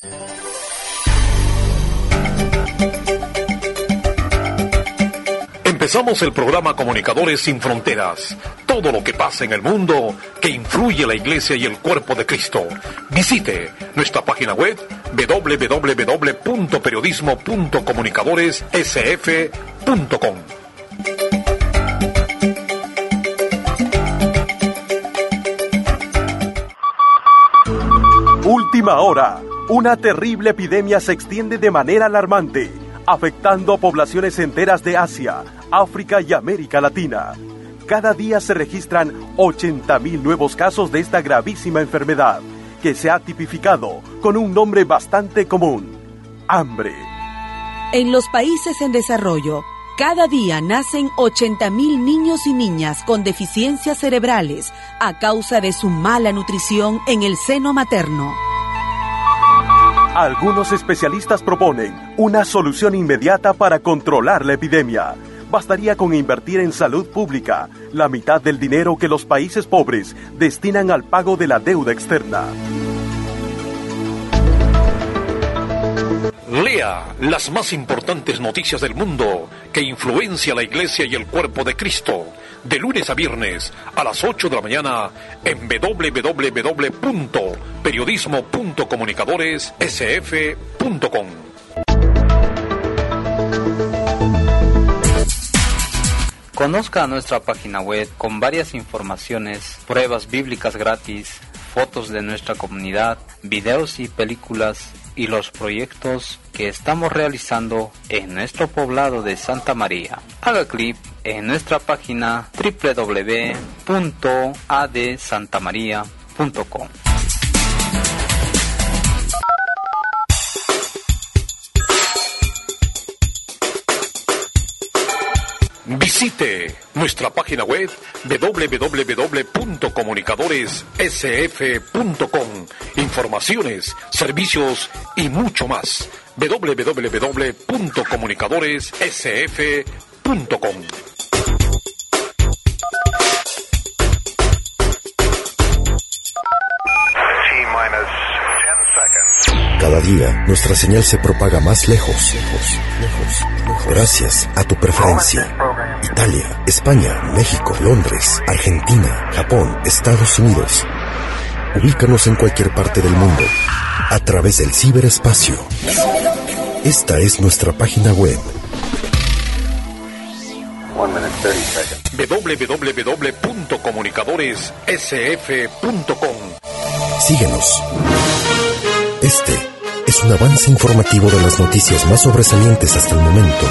Empezamos el programa Comunicadores Sin Fronteras. Todo lo que pasa en el mundo que influye la Iglesia y el cuerpo de Cristo. Visite nuestra página web www.periodismo.comunicadoresSF.com. Última hora. Una terrible epidemia se extiende de manera alarmante, afectando poblaciones enteras de Asia, África y América Latina. Cada día se registran 80,000 nuevos casos de esta gravísima enfermedad, que se ha tipificado con un nombre bastante común: hambre. En los países en desarrollo, cada día nacen 80,000 niños y niñas con deficiencias cerebrales a causa de su mala nutrición en el seno materno. Algunos especialistas proponen una solución inmediata para controlar la epidemia. Bastaría con invertir en salud pública la mitad del dinero que los países pobres destinan al pago de la deuda externa. Lea las más importantes noticias del mundo que influencia la Iglesia y el cuerpo de Cristo, de lunes a viernes a las 8 de la mañana en www.periodismo.comunicadoresSF.com. Conozca nuestra página web con varias informaciones, pruebas bíblicas gratis, fotos de nuestra comunidad, videos y películas y los proyectos que estamos realizando en nuestro poblado de Santa María. Haga clic en nuestra página www.adsantamaria.com. Visite nuestra página web www.comunicadoresSF.com. Informaciones, servicios y mucho más. www.comunicadoresSF.com. Cada día, nuestra señal se propaga más lejos. Gracias a tu preferencia. Italia, España, México, Londres, Argentina, Japón, Estados Unidos. Ubícanos en cualquier parte del mundo a través del ciberespacio. Esta es nuestra página web. www.comunicadoresSF.com. Síguenos. Este es un avance informativo de las noticias más sobresalientes hasta el momento.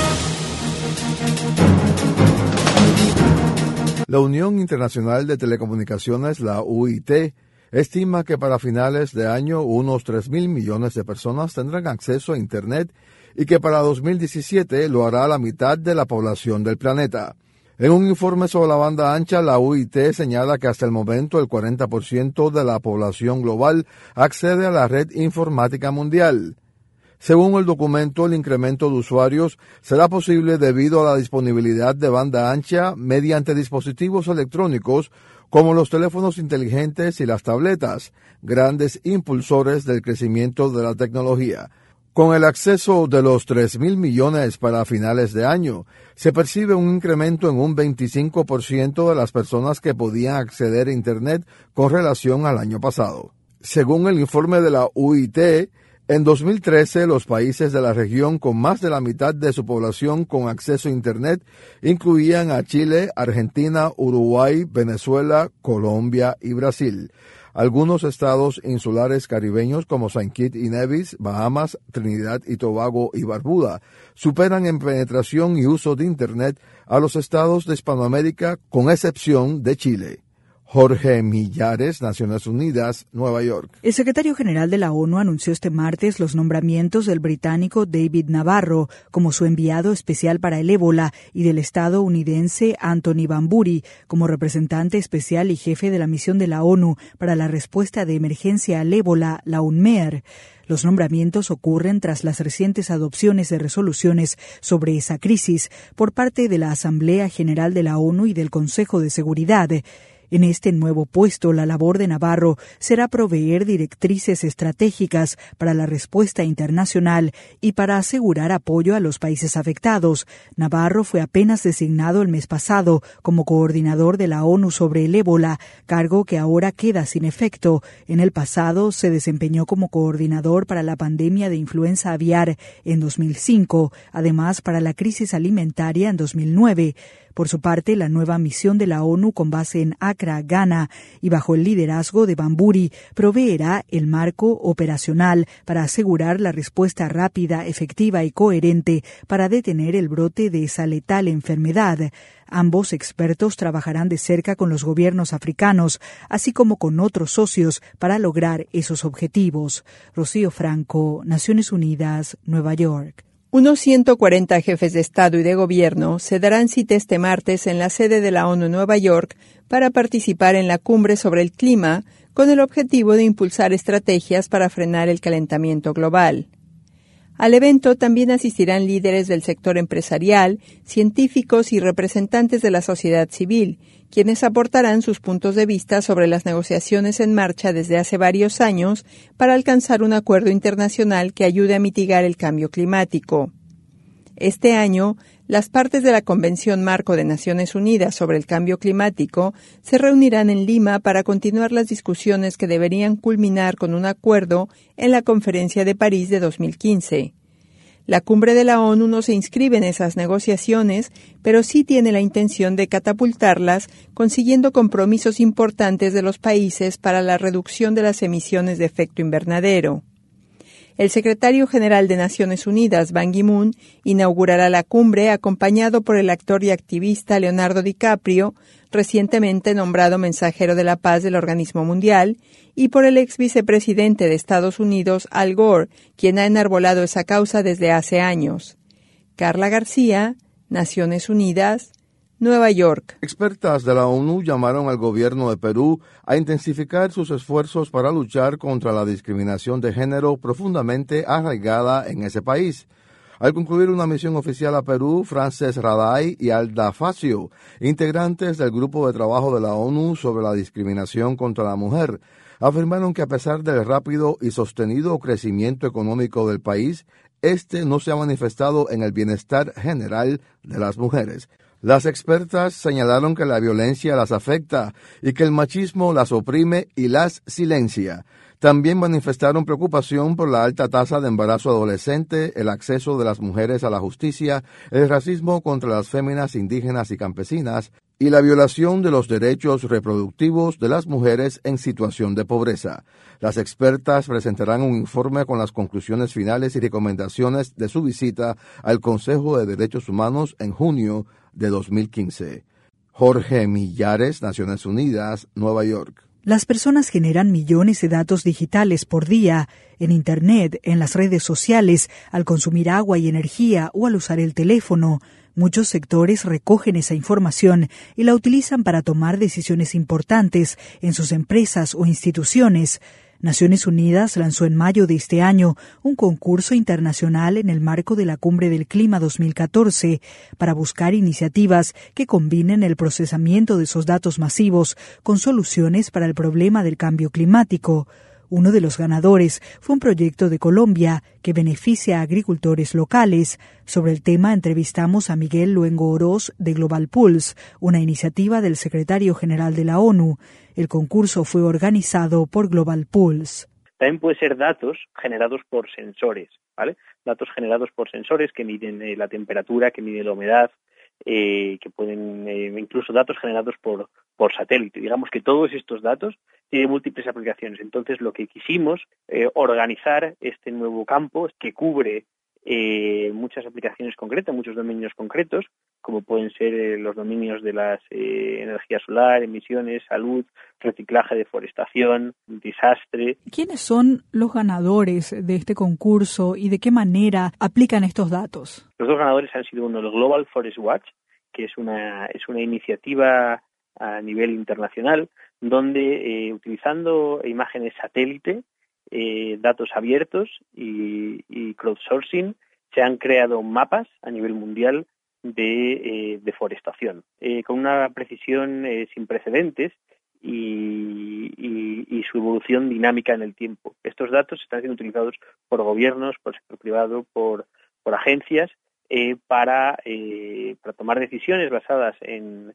La Unión Internacional de Telecomunicaciones, la UIT, estima que para finales de año unos 3,000 millones de personas tendrán acceso a Internet y que para 2017 lo hará la mitad de la población del planeta. En un informe sobre la banda ancha, la UIT señala que hasta el momento el 40% de la población global accede a la red informática mundial. Según el documento, el incremento de usuarios será posible debido a la disponibilidad de banda ancha mediante dispositivos electrónicos como los teléfonos inteligentes y las tabletas, grandes impulsores del crecimiento de la tecnología. Con el acceso de los 3,000 millones para finales de año, se percibe un incremento en un 25% de las personas que podían acceder a Internet con relación al año pasado. Según el informe de la UIT, en 2013 los países de la región con más de la mitad de su población con acceso a Internet incluían a Chile, Argentina, Uruguay, Venezuela, Colombia y Brasil. Algunos estados insulares caribeños como Saint Kitts y Nevis, Bahamas, Trinidad y Tobago y Barbuda superan en penetración y uso de Internet a los estados de Hispanoamérica, con excepción de Chile. Jorge Millares, Naciones Unidas, Nueva York. El secretario general de la ONU anunció este martes los nombramientos del británico David Nabarro como su enviado especial para el ébola y del estadounidense Anthony Bamburi como representante especial y jefe de la misión de la ONU para la respuesta de emergencia al ébola, la UNMEER. Los nombramientos ocurren tras las recientes adopciones de resoluciones sobre esa crisis por parte de la Asamblea General de la ONU y del Consejo de Seguridad. En este nuevo puesto, la labor de Navarro será proveer directrices estratégicas para la respuesta internacional y para asegurar apoyo a los países afectados. Navarro fue apenas designado el mes pasado como coordinador de la ONU sobre el ébola, cargo que ahora queda sin efecto. En el pasado se desempeñó como coordinador para la pandemia de influenza aviar en 2005, además para la crisis alimentaria en 2009. Por su parte, la nueva misión de la ONU con base en Accra, Ghana, y bajo el liderazgo de Bamburi, proveerá el marco operacional para asegurar la respuesta rápida, efectiva y coherente para detener el brote de esa letal enfermedad. Ambos expertos trabajarán de cerca con los gobiernos africanos, así como con otros socios, para lograr esos objetivos. Rocío Franco, Naciones Unidas, Nueva York. Unos 140 jefes de Estado y de Gobierno se darán cita este martes en la sede de la ONU en Nueva York para participar en la cumbre sobre el clima con el objetivo de impulsar estrategias para frenar el calentamiento global. Al evento también asistirán líderes del sector empresarial, científicos y representantes de la sociedad civil, quienes aportarán sus puntos de vista sobre las negociaciones en marcha desde hace varios años para alcanzar un acuerdo internacional que ayude a mitigar el cambio climático. Este año, las partes de la Convención Marco de Naciones Unidas sobre el Cambio Climático se reunirán en Lima para continuar las discusiones que deberían culminar con un acuerdo en la Conferencia de París de 2015. La cumbre de la ONU no se inscribe en esas negociaciones, pero sí tiene la intención de catapultarlas, consiguiendo compromisos importantes de los países para la reducción de las emisiones de efecto invernadero. El secretario general de Naciones Unidas, Ban Ki-moon, inaugurará la cumbre acompañado por el actor y activista Leonardo DiCaprio, recientemente nombrado mensajero de la paz del organismo mundial, y por el ex vicepresidente de Estados Unidos, Al Gore, quien ha enarbolado esa causa desde hace años. Carla García, Naciones Unidas, Nueva York. Expertas de la ONU llamaron al gobierno de Perú a intensificar sus esfuerzos para luchar contra la discriminación de género profundamente arraigada en ese país. Al concluir una misión oficial a Perú, Frances Raday y Alda Facio, integrantes del Grupo de Trabajo de la ONU sobre la discriminación contra la mujer, afirmaron que a pesar del rápido y sostenido crecimiento económico del país, este no se ha manifestado en el bienestar general de las mujeres. Las expertas señalaron que la violencia las afecta y que el machismo las oprime y las silencia. También manifestaron preocupación por la alta tasa de embarazo adolescente, el acceso de las mujeres a la justicia, el racismo contra las féminas indígenas y campesinas y la violación de los derechos reproductivos de las mujeres en situación de pobreza. Las expertas presentarán un informe con las conclusiones finales y recomendaciones de su visita al Consejo de Derechos Humanos en junio de 2015. Jorge Millares, Naciones Unidas, Nueva York. Las personas generan millones de datos digitales por día, en Internet, en las redes sociales, al consumir agua y energía o al usar el teléfono. Muchos sectores recogen esa información y la utilizan para tomar decisiones importantes en sus empresas o instituciones. Naciones Unidas lanzó en mayo de este año un concurso internacional en el marco de la Cumbre del Clima 2014 para buscar iniciativas que combinen el procesamiento de esos datos masivos con soluciones para el problema del cambio climático. Uno de los ganadores fue un proyecto de Colombia que beneficia a agricultores locales. Sobre el tema entrevistamos a Miguel Luengo Oroz de Global Pulse, una iniciativa del secretario general de la ONU. El concurso fue organizado por Global Pulse. También puede ser datos generados por sensores, ¿vale? Datos generados por sensores que miden la temperatura, que miden la humedad, que pueden incluso datos generados por satélite. Digamos que todos estos datos tienen múltiples aplicaciones. Entonces, lo que quisimos organizar este nuevo campo que cubre muchas aplicaciones concretas, muchos dominios concretos, como pueden ser los dominios de las energía solar, emisiones, salud, reciclaje, deforestación, desastre. ¿Quiénes son los ganadores de este concurso y de qué manera aplican estos datos? Los dos ganadores han sido uno, el Global Forest Watch, que es una iniciativa a nivel internacional, donde utilizando imágenes satélite, datos abiertos y crowdsourcing, se han creado mapas a nivel mundial de deforestación, con una precisión sin precedentes y su evolución dinámica en el tiempo. Estos datos están siendo utilizados por gobiernos, por el sector privado, por agencias para tomar decisiones basadas en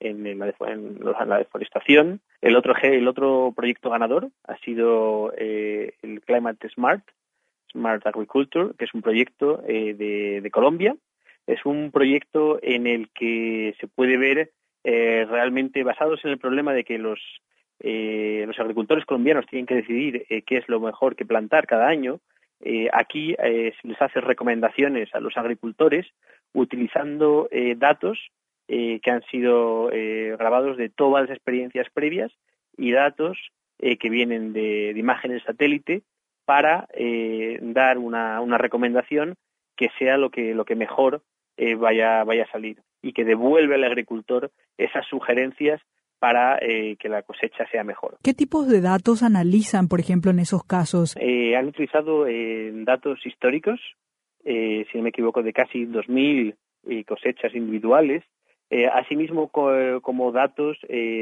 la deforestación. El otro proyecto ganador ha sido el Climate Smart Agriculture, que es un proyecto de Colombia. Es un proyecto en el que se puede ver realmente basados en el problema de que los agricultores colombianos tienen que decidir qué es lo mejor que plantar cada año. Aquí se les hace recomendaciones a los agricultores utilizando datos que han sido grabados de todas las experiencias previas y datos que vienen de imágenes satélite para dar una recomendación que sea lo que mejor vaya a salir y que devuelve al agricultor esas sugerencias para que la cosecha sea mejor. ¿Qué tipos de datos analizan, por ejemplo, en esos casos? Han utilizado datos históricos, si no me equivoco, de casi 2.000 cosechas individuales, asimismo como datos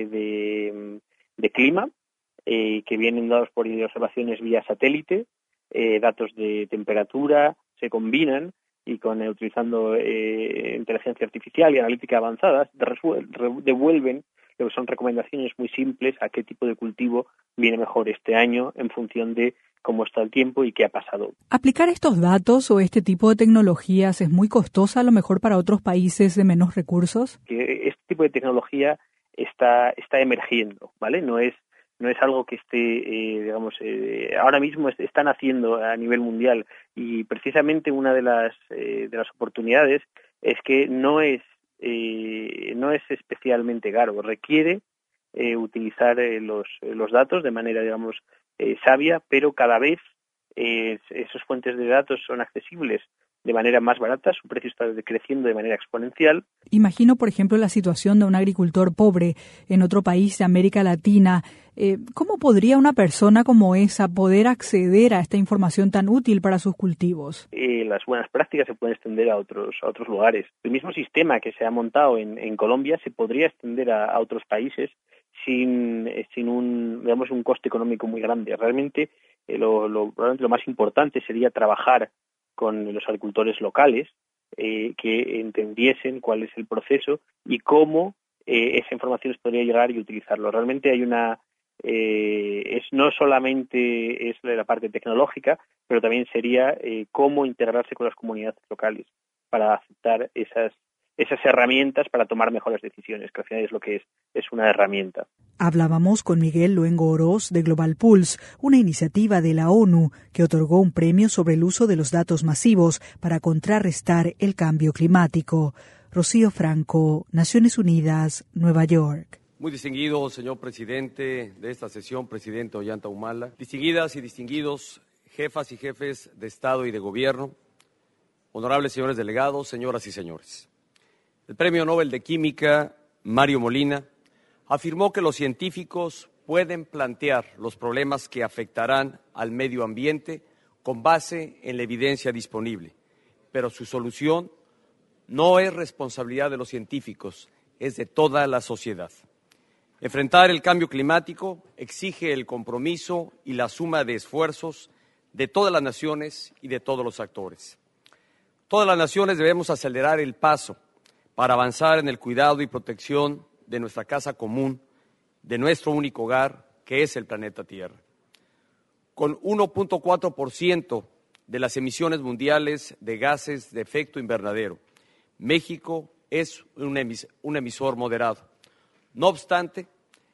de clima, que vienen dados por observaciones vía satélite, datos de temperatura, se combinan y utilizando inteligencia artificial y analítica avanzada, devuelven lo que son recomendaciones muy simples a qué tipo de cultivo viene mejor este año en función de cómo está el tiempo y qué ha pasado. ¿Aplicar estos datos o este tipo de tecnologías es muy costosa a lo mejor para otros países de menos recursos? Este tipo de tecnología está emergiendo, ¿vale? No es algo que esté, ahora mismo están haciendo a nivel mundial, y precisamente una de las oportunidades es que no es especialmente caro, requiere utilizar los datos de manera, sabia, pero cada vez esas fuentes de datos son accesibles de manera más barata, su precio está creciendo de manera exponencial. Imagino, por ejemplo, la situación de un agricultor pobre en otro país de América Latina. ¿Cómo podría una persona como esa poder acceder a esta información tan útil para sus cultivos? Las buenas prácticas se pueden extender a otros lugares. El mismo sistema que se ha montado en Colombia se podría extender a otros países sin un coste económico muy grande. Realmente probablemente lo más importante sería trabajar con los agricultores locales que entendiesen cuál es el proceso y cómo esa información les podría llegar y utilizarlo. Realmente hay no solamente es la parte tecnológica, pero también sería cómo integrarse con las comunidades locales para aceptar esas herramientas para tomar mejores decisiones, que al final es lo que es una herramienta. Hablábamos con Miguel Luengo Oroz de Global Pulse, una iniciativa de la ONU que otorgó un premio sobre el uso de los datos masivos para contrarrestar el cambio climático. Rocío Franco, Naciones Unidas, Nueva York. Muy distinguido señor presidente de esta sesión, presidente Ollanta Humala, distinguidas y distinguidos jefas y jefes de Estado y de Gobierno, honorables señores delegados, señoras y señores. El Premio Nobel de Química, Mario Molina, afirmó que los científicos pueden plantear los problemas que afectarán al medio ambiente con base en la evidencia disponible, pero su solución no es responsabilidad de los científicos, es de toda la sociedad. Enfrentar el cambio climático exige el compromiso y la suma de esfuerzos de todas las naciones y de todos los actores. Todas las naciones debemos acelerar el paso para avanzar en el cuidado y protección de nuestra casa común, de nuestro único hogar, que es el planeta Tierra. Con 1.4% de las emisiones mundiales de gases de efecto invernadero, México es un emisor moderado. No obstante,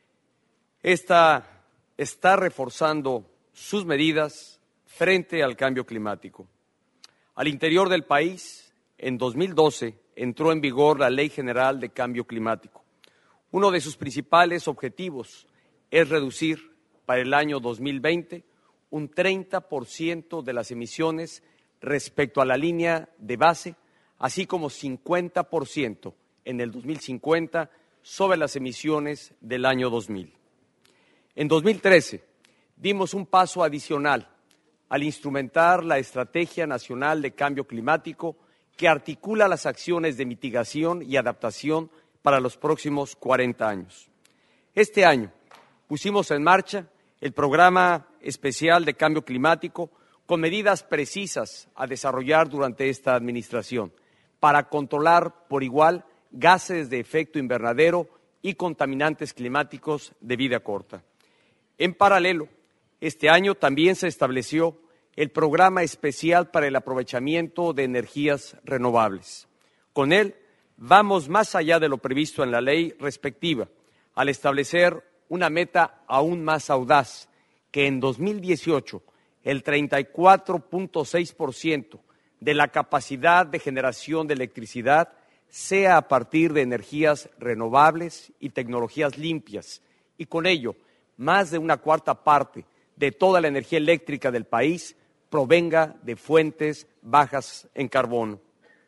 esta está reforzando sus medidas frente al cambio climático. Al interior del país, en 2012, entró en vigor la Ley General de Cambio Climático. Uno de sus principales objetivos es reducir para el año 2020 un 30% de las emisiones respecto a la línea de base, así como 50% en el 2050 sobre las emisiones del año 2000. En 2013 dimos un paso adicional al instrumentar la Estrategia Nacional de Cambio Climático que articula las acciones de mitigación y adaptación para los próximos 40 años. Este año pusimos en marcha el Programa Especial de Cambio Climático con medidas precisas a desarrollar durante esta administración para controlar por igual gases de efecto invernadero y contaminantes climáticos de vida corta. En paralelo, este año también se estableció el Programa Especial para el Aprovechamiento de Energías Renovables. Con él, vamos más allá de lo previsto en la ley respectiva, al establecer una meta aún más audaz, que en 2018 el 34.6% de la capacidad de generación de electricidad sea a partir de energías renovables y tecnologías limpias, y con ello más de una cuarta parte de toda la energía eléctrica del país provenga de fuentes bajas en carbono.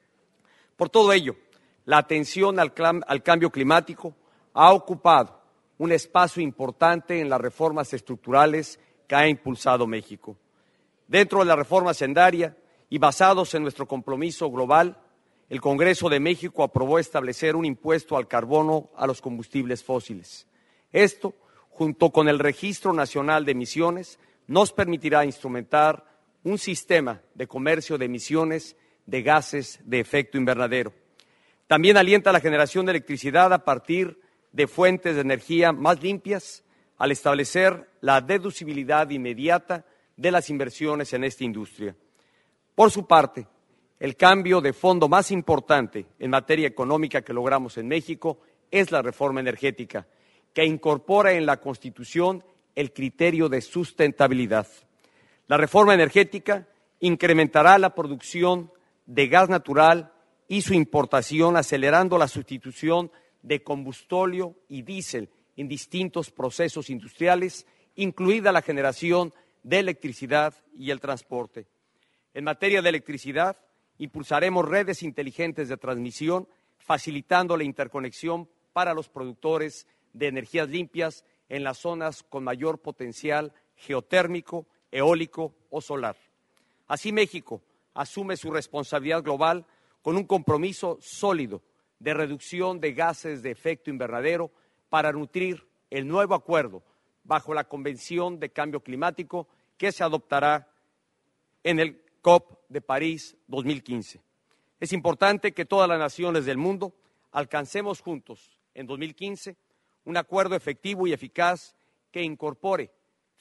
Por todo ello, la atención al cambio climático ha ocupado un espacio importante en las reformas estructurales que ha impulsado México. Dentro de la reforma hacendaria y basados en nuestro compromiso global, el Congreso de México aprobó establecer un impuesto al carbono a los combustibles fósiles. Esto, junto con el Registro Nacional de Emisiones, nos permitirá instrumentar un sistema de comercio de emisiones de gases de efecto invernadero. También alienta la generación de electricidad a partir de fuentes de energía más limpias, al establecer la deducibilidad inmediata de las inversiones en esta industria. Por su parte, el cambio de fondo más importante en materia económica que logramos en México es la reforma energética, que incorpora en la Constitución el criterio de sustentabilidad. La reforma energética incrementará la producción de gas natural y su importación, acelerando la sustitución de combustóleo y diésel en distintos procesos industriales, incluida la generación de electricidad y el transporte. En materia de electricidad, impulsaremos redes inteligentes de transmisión, facilitando la interconexión para los productores de energías limpias en las zonas con mayor potencial geotérmico, eólico o solar. Así, México asume su responsabilidad global con un compromiso sólido de reducción de gases de efecto invernadero para nutrir el nuevo acuerdo bajo la Convención de Cambio Climático que se adoptará en el COP de París 2015. Es importante que todas las naciones del mundo alcancemos juntos en 2015 un acuerdo efectivo y eficaz que incorpore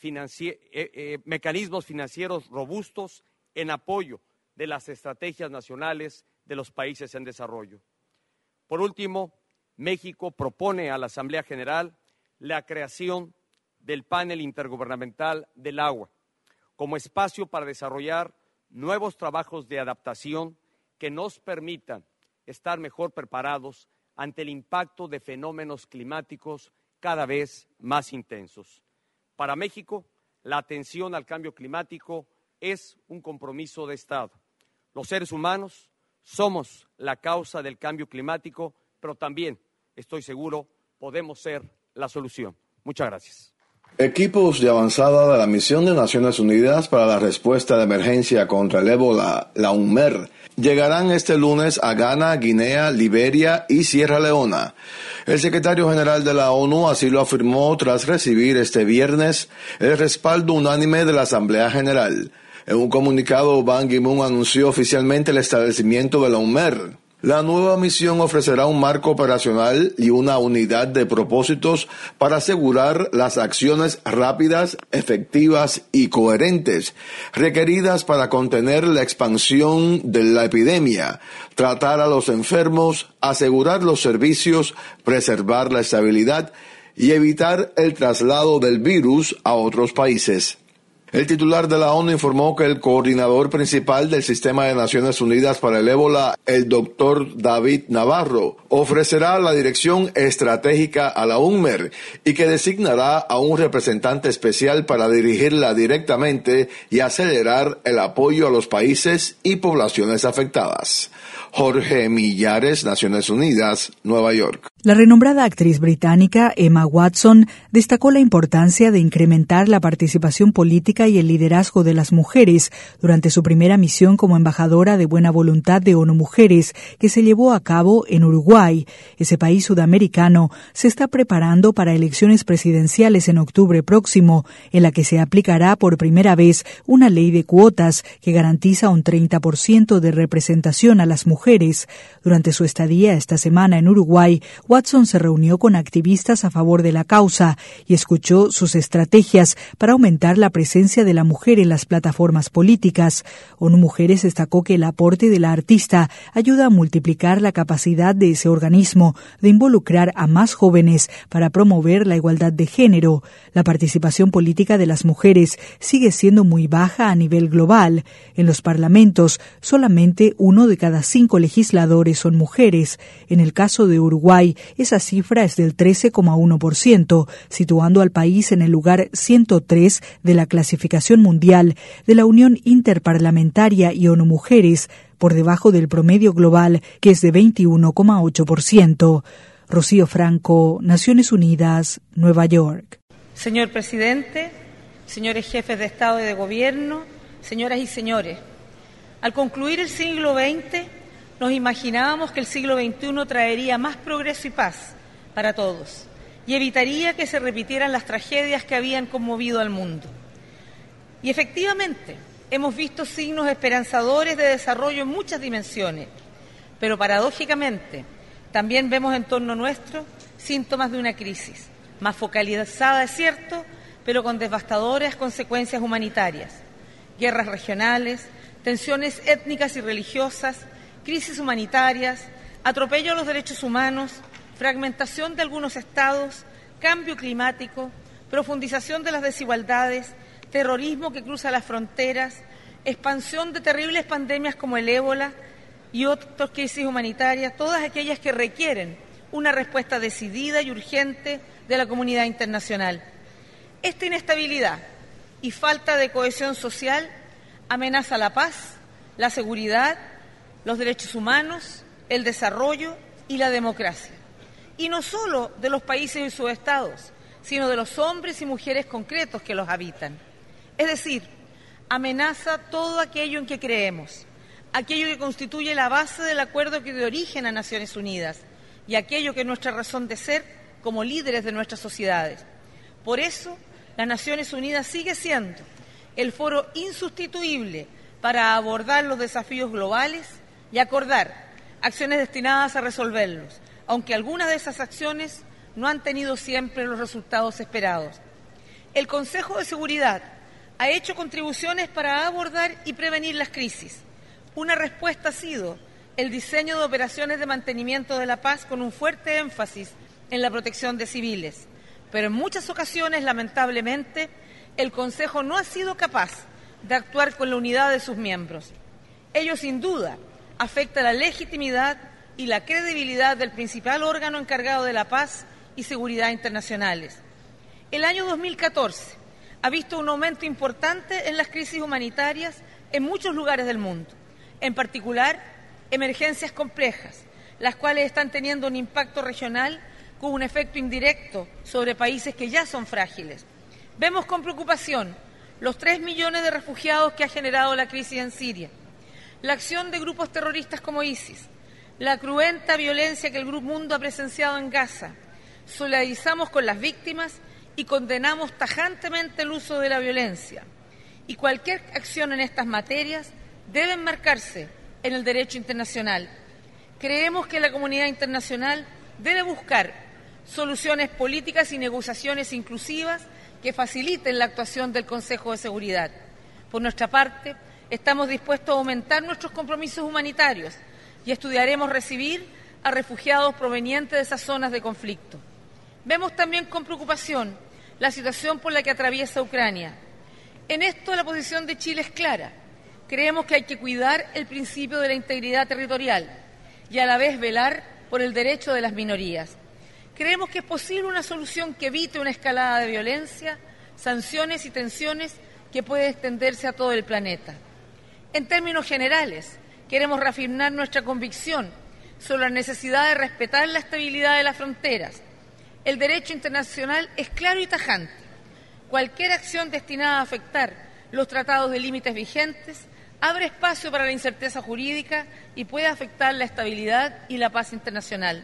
mecanismos financieros robustos en apoyo de las estrategias nacionales de los países en desarrollo. Por último, México propone a la Asamblea General la creación del Panel Intergubernamental del Agua como espacio para desarrollar nuevos trabajos de adaptación que nos permitan estar mejor preparados ante el impacto de fenómenos climáticos cada vez más intensos. Para México, la atención al cambio climático es un compromiso de Estado. Los seres humanos somos la causa del cambio climático, pero también, estoy seguro, podemos ser la solución. Muchas gracias. Equipos de avanzada de la Misión de Naciones Unidas para la Respuesta de Emergencia contra el Ébola, la UNMER, llegarán este lunes a Ghana, Guinea, Liberia y Sierra Leona. El secretario general de la ONU así lo afirmó tras recibir este viernes el respaldo unánime de la Asamblea General. En un comunicado, Ban Ki-moon anunció oficialmente el establecimiento de la UNMER. La nueva misión ofrecerá un marco operacional y una unidad de propósitos para asegurar las acciones rápidas, efectivas y coherentes requeridas para contener la expansión de la epidemia, tratar a los enfermos, asegurar los servicios, preservar la estabilidad y evitar el traslado del virus a otros países. El titular de la ONU informó que el coordinador principal del Sistema de Naciones Unidas para el Ébola, el Dr. David Navarro, ofrecerá la dirección estratégica a la UNMER y que designará a un representante especial para dirigirla directamente y acelerar el apoyo a los países y poblaciones afectadas. Jorge Millares, Naciones Unidas, Nueva York. La renombrada actriz británica Emma Watson destacó la importancia de incrementar la participación política y el liderazgo de las mujeres durante su primera misión como embajadora de buena voluntad de ONU Mujeres, que se llevó a cabo en Uruguay. Ese país sudamericano se está preparando para elecciones presidenciales en octubre próximo, en la que se aplicará por primera vez una ley de cuotas que garantiza un 30% de representación a las mujeres. Durante su estadía esta semana en Uruguay, Watson se reunió con activistas a favor de la causa y escuchó sus estrategias para aumentar la presencia de la mujer en las plataformas políticas. ONU Mujeres destacó que el aporte de la artista ayuda a multiplicar la capacidad de ese organismo de involucrar a más jóvenes para promover la igualdad de género. La participación política de las mujeres sigue siendo muy baja a nivel global. En los parlamentos, solamente 1 de cada 5 legisladores son mujeres. En el caso de Uruguay, esa cifra es del 13,1%, situando al país en el lugar 103 de la clasificación mundial de la Unión Interparlamentaria y ONU Mujeres, por debajo del promedio global, que es de 21,8%. Rocío Franco, Naciones Unidas, Nueva York. Señor presidente, señores jefes de Estado y de Gobierno, señoras y señores, al concluir el siglo XX, nos imaginábamos que el siglo XXI traería más progreso y paz para todos y evitaría que se repitieran las tragedias que habían conmovido al mundo. Y efectivamente, hemos visto signos esperanzadores de desarrollo en muchas dimensiones, pero paradójicamente también vemos en torno nuestro síntomas de una crisis, más focalizada, es cierto, pero con devastadoras consecuencias humanitarias, guerras regionales, tensiones étnicas y religiosas, crisis humanitarias, atropello a los derechos humanos, fragmentación de algunos estados, cambio climático, profundización de las desigualdades, terrorismo que cruza las fronteras, expansión de terribles pandemias como el ébola y otras crisis humanitarias, todas aquellas que requieren una respuesta decidida y urgente de la comunidad internacional. Esta inestabilidad y falta de cohesión social amenaza la paz, la seguridad, los derechos humanos, el desarrollo y la democracia. Y no solo de los países y sus estados, sino de los hombres y mujeres concretos que los habitan. Es decir, amenaza todo aquello en que creemos, aquello que constituye la base del acuerdo que dio origen a Naciones Unidas y aquello que es nuestra razón de ser como líderes de nuestras sociedades. Por eso, las Naciones Unidas sigue siendo el foro insustituible para abordar los desafíos globales y acordar acciones destinadas a resolverlos, aunque algunas de esas acciones no han tenido siempre los resultados esperados. El Consejo de Seguridad ha hecho contribuciones para abordar y prevenir las crisis. Una respuesta ha sido el diseño de operaciones de mantenimiento de la paz con un fuerte énfasis en la protección de civiles. Pero en muchas ocasiones, lamentablemente, el Consejo no ha sido capaz de actuar con la unidad de sus miembros. Ello, sin duda, afecta la legitimidad y la credibilidad del principal órgano encargado de la paz y seguridad internacionales. El año 2014 ha visto un aumento importante en las crisis humanitarias en muchos lugares del mundo, en particular emergencias complejas, las cuales están teniendo un impacto regional con un efecto indirecto sobre países que ya son frágiles. Vemos con preocupación los 3 millones de refugiados que ha generado la crisis en Siria, la acción de grupos terroristas como ISIS, la cruenta violencia que el Grupo Mundo ha presenciado en Gaza. Solidarizamos con las víctimas y condenamos tajantemente el uso de la violencia. Y cualquier acción en estas materias debe enmarcarse en el derecho internacional. Creemos que la comunidad internacional debe buscar soluciones políticas y negociaciones inclusivas que faciliten la actuación del Consejo de Seguridad. Por nuestra parte, estamos dispuestos a aumentar nuestros compromisos humanitarios y estudiaremos recibir a refugiados provenientes de esas zonas de conflicto. Vemos también con preocupación la situación por la que atraviesa Ucrania. En esto la posición de Chile es clara. Creemos que hay que cuidar el principio de la integridad territorial y a la vez velar por el derecho de las minorías. Creemos que es posible una solución que evite una escalada de violencia, sanciones y tensiones que puede extenderse a todo el planeta. En términos generales, queremos reafirmar nuestra convicción sobre la necesidad de respetar la estabilidad de las fronteras. El derecho internacional es claro y tajante. Cualquier acción destinada a afectar los tratados de límites vigentes abre espacio para la incerteza jurídica y puede afectar la estabilidad y la paz internacional.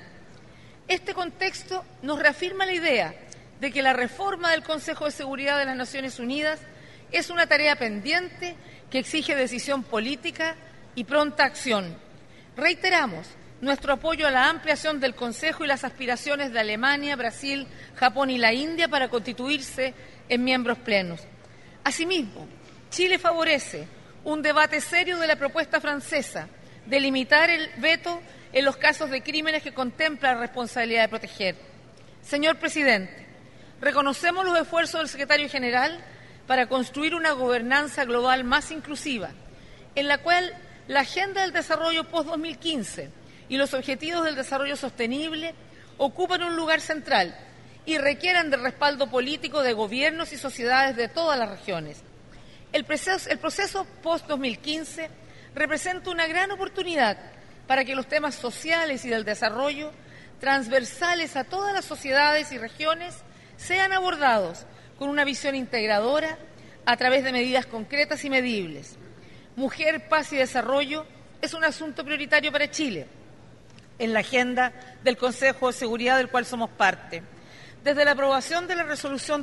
Este contexto nos reafirma la idea de que la reforma del Consejo de Seguridad de las Naciones Unidas es una tarea pendiente que exige decisión política y pronta acción. Reiteramos nuestro apoyo a la ampliación del Consejo y las aspiraciones de Alemania, Brasil, Japón y la India para constituirse en miembros plenos. Asimismo, Chile favorece un debate serio de la propuesta francesa de limitar el veto en los casos de crímenes que contempla la responsabilidad de proteger. Señor presidente, reconocemos los esfuerzos del secretario general para construir una gobernanza global más inclusiva, en la cual la Agenda del Desarrollo post-2015 y los Objetivos del Desarrollo Sostenible ocupan un lugar central y requieran del respaldo político de gobiernos y sociedades de todas las regiones. El proceso post-2015 representa una gran oportunidad para que los temas sociales y del desarrollo, transversales a todas las sociedades y regiones, sean abordados con una visión integradora a través de medidas concretas y medibles. Mujer, paz y desarrollo es un asunto prioritario para Chile en la agenda del Consejo de Seguridad del cual somos parte. Desde la aprobación de la Resolución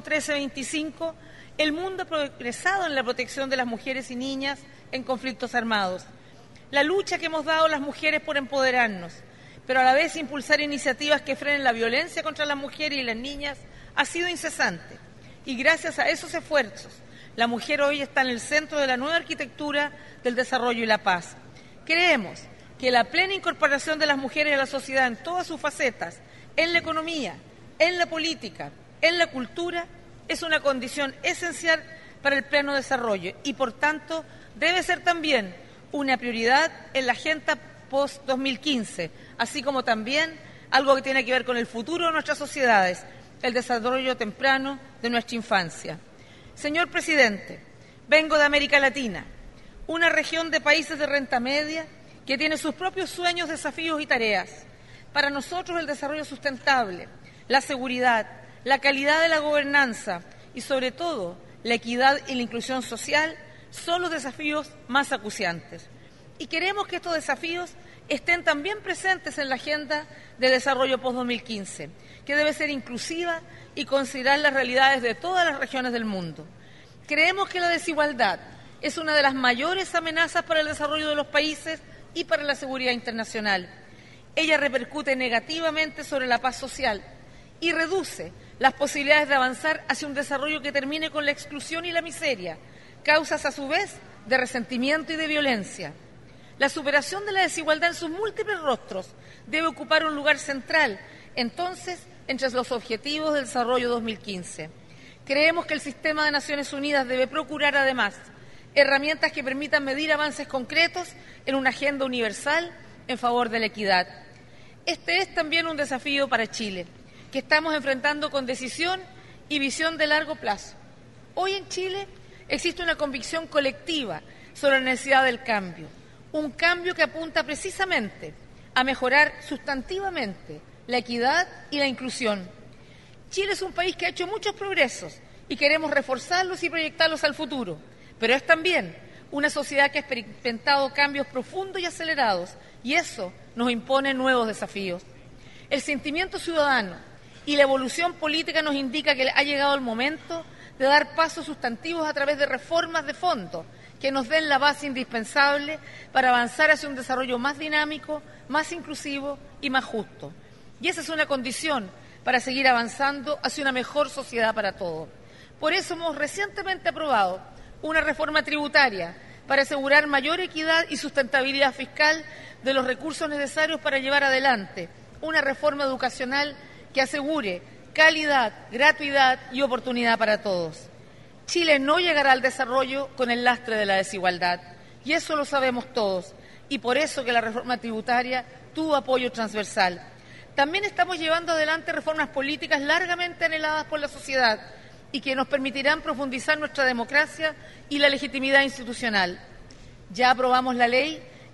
1325, el mundo ha progresado en la protección de las mujeres y niñas en conflictos armados. La lucha que hemos dado las mujeres por empoderarnos, pero a la vez impulsar iniciativas que frenen la violencia contra las mujeres y las niñas, ha sido incesante. Y gracias a esos esfuerzos, la mujer hoy está en el centro de la nueva arquitectura del desarrollo y la paz. Creemos que la plena incorporación de las mujeres a la sociedad en todas sus facetas, en la economía, en la política, en la cultura, es una condición esencial para el pleno desarrollo y, por tanto, debe ser también una prioridad en la agenda post-2015, así como también algo que tiene que ver con el futuro de nuestras sociedades, el desarrollo temprano de nuestra infancia. Señor presidente, vengo de América Latina, una región de países de renta media que tiene sus propios sueños, desafíos y tareas. Para nosotros el desarrollo sustentable, la seguridad, la calidad de la gobernanza y, sobre todo, la equidad y la inclusión social son los desafíos más acuciantes. Y queremos que estos desafíos estén también presentes en la Agenda de Desarrollo post-2015, que debe ser inclusiva y considerar las realidades de todas las regiones del mundo. Creemos que la desigualdad es una de las mayores amenazas para el desarrollo de los países y para la seguridad internacional. Ella repercute negativamente sobre la paz social y reduce las posibilidades de avanzar hacia un desarrollo que termine con la exclusión y la miseria, causas a su vez de resentimiento y de violencia. La superación de la desigualdad en sus múltiples rostros debe ocupar un lugar central, entonces, entre los objetivos del desarrollo 2015. Creemos que el sistema de Naciones Unidas debe procurar, además, herramientas que permitan medir avances concretos en una agenda universal en favor de la equidad. Este es también un desafío para Chile, que estamos enfrentando con decisión y visión de largo plazo. Hoy en Chile existe una convicción colectiva sobre la necesidad del cambio, un cambio que apunta precisamente a mejorar sustantivamente la equidad y la inclusión. Chile es un país que ha hecho muchos progresos y queremos reforzarlos y proyectarlos al futuro, pero es también una sociedad que ha experimentado cambios profundos y acelerados, y eso nos impone nuevos desafíos. El sentimiento ciudadano y la evolución política nos indica que ha llegado el momento de dar pasos sustantivos a través de reformas de fondo que nos den la base indispensable para avanzar hacia un desarrollo más dinámico, más inclusivo y más justo. Y esa es una condición para seguir avanzando hacia una mejor sociedad para todos. Por eso hemos recientemente aprobado una reforma tributaria para asegurar mayor equidad y sustentabilidad fiscal de los recursos necesarios para llevar adelante una reforma educacional que asegure calidad, gratuidad y oportunidad para todos. Chile no llegará al desarrollo con el lastre de la desigualdad, y eso lo sabemos todos, y por eso que la reforma tributaria tuvo apoyo transversal. También estamos llevando adelante reformas políticas largamente anheladas por la sociedad y que nos permitirán profundizar nuestra democracia y la legitimidad institucional. Ya aprobamos la ley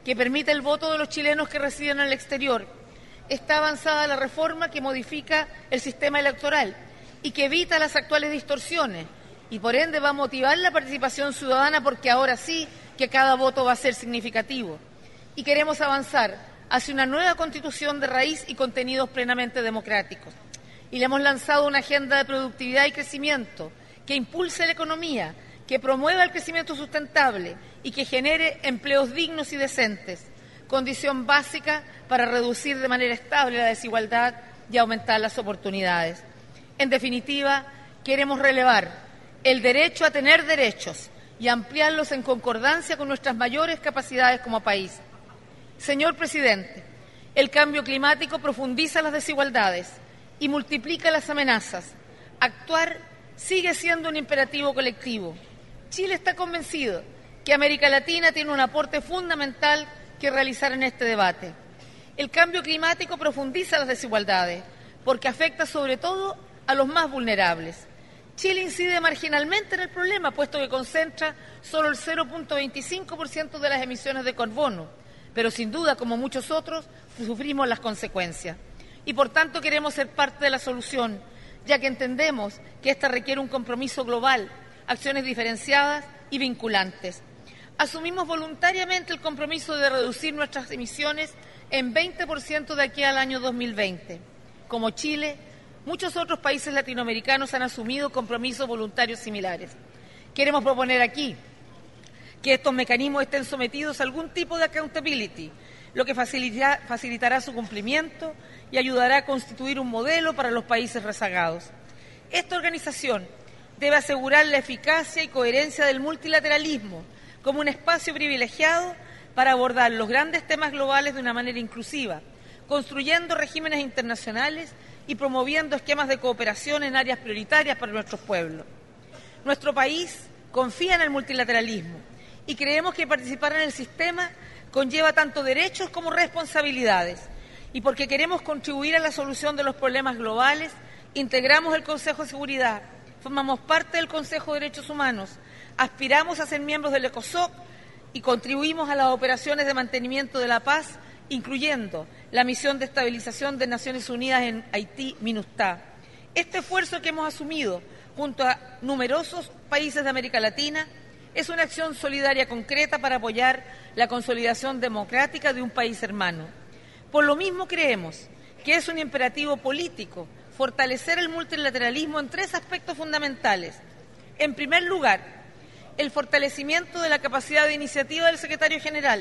que permite el voto de los chilenos que residen en el exterior. Está avanzada la reforma que modifica el sistema electoral y que evita las actuales distorsiones y por ende va a motivar la participación ciudadana porque ahora sí que cada voto va a ser significativo. Y queremos avanzar hacia una nueva constitución de raíz y contenidos plenamente democráticos. Y le hemos lanzado una agenda de productividad y crecimiento que impulse la economía, que promueva el crecimiento sustentable y que genere empleos dignos y decentes, condición básica para reducir de manera estable la desigualdad y aumentar las oportunidades. En definitiva, queremos relevar el derecho a tener derechos y ampliarlos en concordancia con nuestras mayores capacidades como país. Señor presidente, el cambio climático profundiza las desigualdades y multiplica las amenazas. Actuar sigue siendo un imperativo colectivo. Chile está convencido que América Latina tiene un aporte fundamental que realizar en este debate. El cambio climático profundiza las desigualdades porque afecta sobre todo a los más vulnerables. Chile incide marginalmente en el problema, puesto que concentra solo el 0.25% de las emisiones de carbono, pero sin duda, como muchos otros, sufrimos las consecuencias. Y por tanto queremos ser parte de la solución, ya que entendemos que esta requiere un compromiso global, acciones diferenciadas y vinculantes. Asumimos voluntariamente el compromiso de reducir nuestras emisiones en 20% de aquí al año 2020. Como Chile, muchos otros países latinoamericanos han asumido compromisos voluntarios similares. Queremos proponer aquí que estos mecanismos estén sometidos a algún tipo de accountability, lo que facilitará su cumplimiento y ayudará a constituir un modelo para los países rezagados. Esta organización debe asegurar la eficacia y coherencia del multilateralismo como un espacio privilegiado para abordar los grandes temas globales de una manera inclusiva, construyendo regímenes internacionales y promoviendo esquemas de cooperación en áreas prioritarias para nuestros pueblos. Nuestro país confía en el multilateralismo y creemos que participar en el sistema conlleva tanto derechos como responsabilidades. Y porque queremos contribuir a la solución de los problemas globales, integramos el Consejo de Seguridad, formamos parte del Consejo de Derechos Humanos, aspiramos a ser miembros del ECOSOC y contribuimos a las operaciones de mantenimiento de la paz, incluyendo la misión de estabilización de Naciones Unidas en Haití, MINUSTAH. Este esfuerzo que hemos asumido junto a numerosos países de América Latina es una acción solidaria concreta para apoyar la consolidación democrática de un país hermano. Por lo mismo creemos que es un imperativo político fortalecer el multilateralismo en 3 aspectos fundamentales. En primer lugar, el fortalecimiento de la capacidad de iniciativa del secretario general.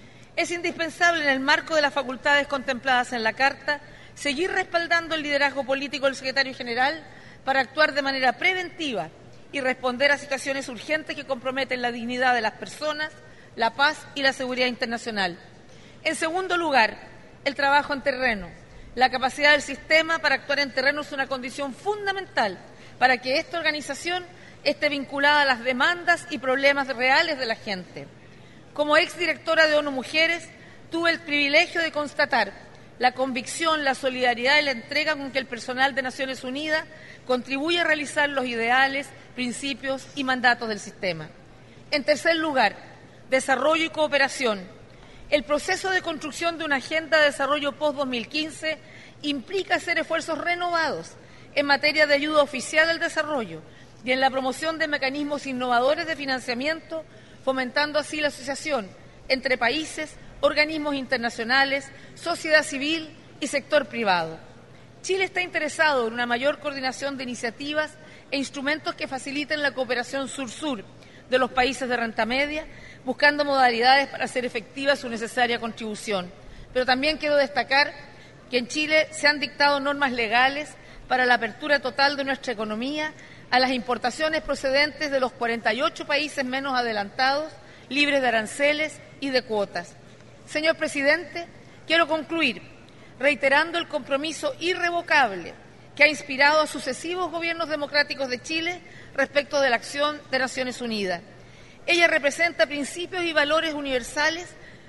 Es indispensable, en el marco de las facultades contempladas en la Carta, seguir respaldando el liderazgo político del secretario general para actuar de manera preventiva y responder a situaciones urgentes que comprometen la dignidad de las personas, la paz y la seguridad internacional. En segundo lugar, el trabajo en terreno. La capacidad del sistema para actuar en terreno es una condición fundamental para que esta organización esté vinculada a las demandas y problemas reales de la gente. Como exdirectora de ONU Mujeres, tuve el privilegio de constatar la convicción, la solidaridad y la entrega con que el personal de Naciones Unidas contribuye a realizar los ideales, principios y mandatos del sistema. En tercer lugar, desarrollo y cooperación. El proceso de construcción de una agenda de desarrollo post-2015 implica hacer esfuerzos renovados en materia de ayuda oficial al desarrollo y en la promoción de mecanismos innovadores de financiamiento, fomentando así la asociación entre países, organismos internacionales, sociedad civil y sector privado. Chile está interesado en una mayor coordinación de iniciativas e instrumentos que faciliten la cooperación sur-sur de los países de renta media, buscando modalidades para hacer efectiva su necesaria contribución. Pero también quiero destacar que en Chile se han dictado normas legales para la apertura total de nuestra economía a las importaciones procedentes de los 48 países menos adelantados, libres de aranceles y de cuotas. Señor presidente, quiero concluir reiterando el compromiso irrevocable que ha inspirado a sucesivos gobiernos democráticos de Chile respecto de la acción de Naciones Unidas. Ella representa principios y valores universales,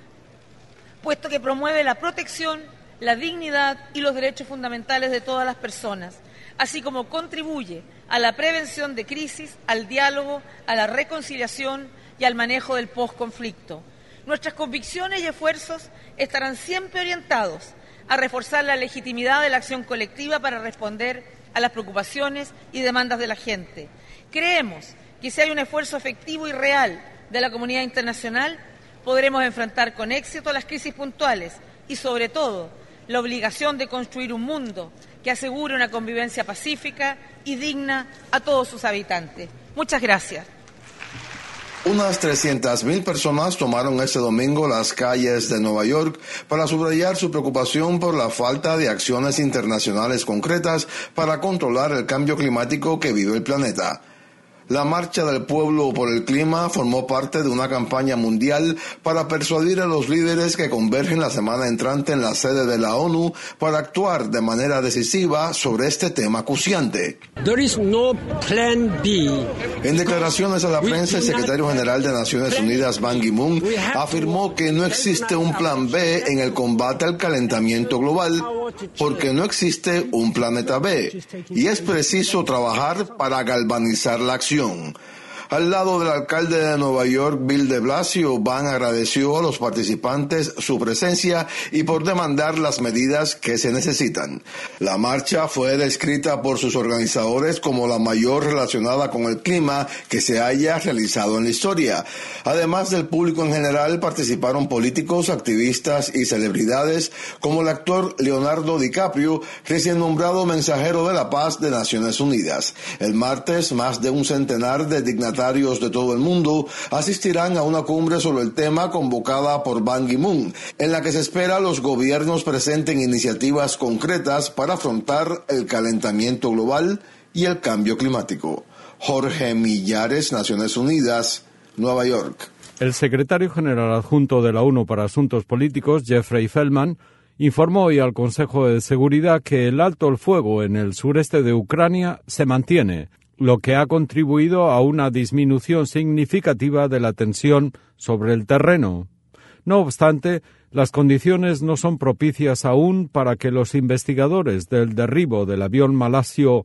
puesto que promueve la protección, la dignidad y los derechos fundamentales de todas las personas, así como contribuye a la prevención de crisis, al diálogo, a la reconciliación y al manejo del posconflicto. Nuestras convicciones y esfuerzos estarán siempre orientados a reforzar la legitimidad de la acción colectiva para responder a las preocupaciones y demandas de la gente. Creemos que si hay un esfuerzo efectivo y real de la comunidad internacional, podremos enfrentar con éxito las crisis puntuales y, sobre todo, la obligación de construir un mundo que asegure una convivencia pacífica y digna a todos sus habitantes. Muchas gracias. Unas 300.000 personas tomaron este domingo las calles de Nueva York para subrayar su preocupación por la falta de acciones internacionales concretas para controlar el cambio climático que vive el planeta. La Marcha del Pueblo por el Clima formó parte de una campaña mundial para persuadir a los líderes que convergen la semana entrante en la sede de la ONU para actuar de manera decisiva sobre este tema acuciante. There is no plan B. En declaraciones a la prensa, el secretario general de Naciones Unidas, Ban Ki-moon, afirmó que no existe un plan B en el combate al calentamiento global, porque no existe un planeta B, y es preciso trabajar para galvanizar la acción. Al lado del alcalde de Nueva York, Bill de Blasio, Ban agradeció a los participantes su presencia y por demandar las medidas que se necesitan. La marcha fue descrita por sus organizadores como la mayor relacionada con el clima que se haya realizado en la historia. Además del público en general, participaron políticos, activistas y celebridades como el actor Leonardo DiCaprio, recién nombrado mensajero de la paz de Naciones Unidas. El martes, más de un centenar de dignatarios de todo el mundo asistirán a una cumbre sobre el tema convocada por Ban Ki-moon, en la que se espera los gobiernos presenten iniciativas concretas para afrontar el calentamiento global y el cambio climático. Jorge Millares, Naciones Unidas, Nueva York. El secretario general adjunto de la ONU para Asuntos Políticos, Jeffrey Feltman, informó hoy al Consejo de Seguridad que el alto el fuego en el sureste de Ucrania se mantiene, lo que ha contribuido a una disminución significativa de la tensión sobre el terreno. No obstante, las condiciones no son propicias aún para que los investigadores del derribo del avión malasio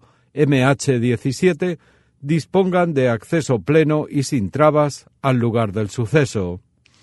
MH17 dispongan de acceso pleno y sin trabas al lugar del suceso.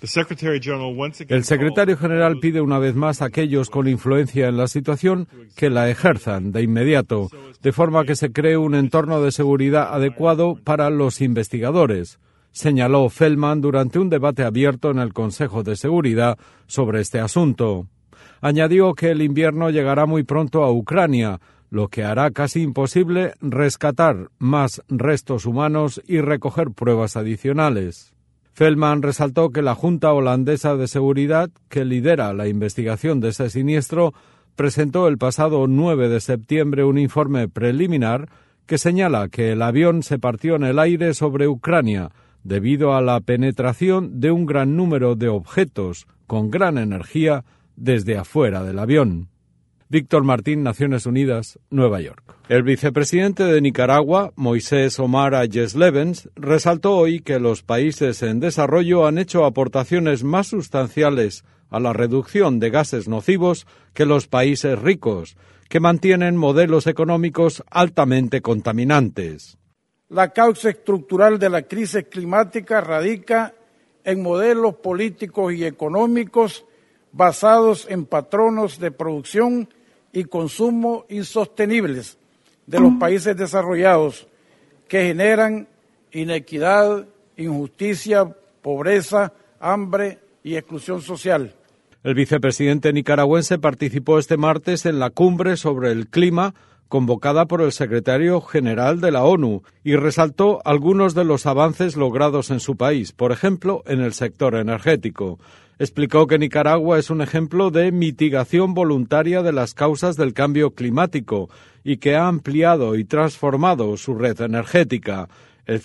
El secretario general pide una vez más a aquellos con influencia en la situación que la ejerzan de inmediato, de forma que se cree un entorno de seguridad adecuado para los investigadores, señaló Feltman durante un debate abierto en el Consejo de Seguridad sobre este asunto. Añadió que el invierno llegará muy pronto a Ucrania, lo que hará casi imposible rescatar más restos humanos y recoger pruebas adicionales. Feltman resaltó que la Junta Holandesa de Seguridad, que lidera la investigación de ese siniestro, presentó el pasado 9 de septiembre un informe preliminar que señala que el avión se partió en el aire sobre Ucrania debido a la penetración de un gran número de objetos con gran energía desde afuera del avión. Víctor Martín, Naciones Unidas, Nueva York. El vicepresidente de Nicaragua, Moisés Omar Ayes-Levens, resaltó hoy que los países en desarrollo han hecho aportaciones más sustanciales a la reducción de gases nocivos que los países ricos, que mantienen modelos económicos altamente contaminantes. La causa estructural de la crisis climática radica en modelos políticos y económicos basados en patronos de producción y consumo insostenibles de los países desarrollados que generan inequidad, injusticia, pobreza, hambre y exclusión social. El vicepresidente nicaragüense participó este martes en la cumbre sobre el clima convocada por el secretario general de la ONU y resaltó algunos de los avances logrados en su país, por ejemplo, en el sector energético. Explicó que Nicaragua es un ejemplo de mitigación voluntaria de las causas del cambio climático y que ha ampliado y transformado su red energética. El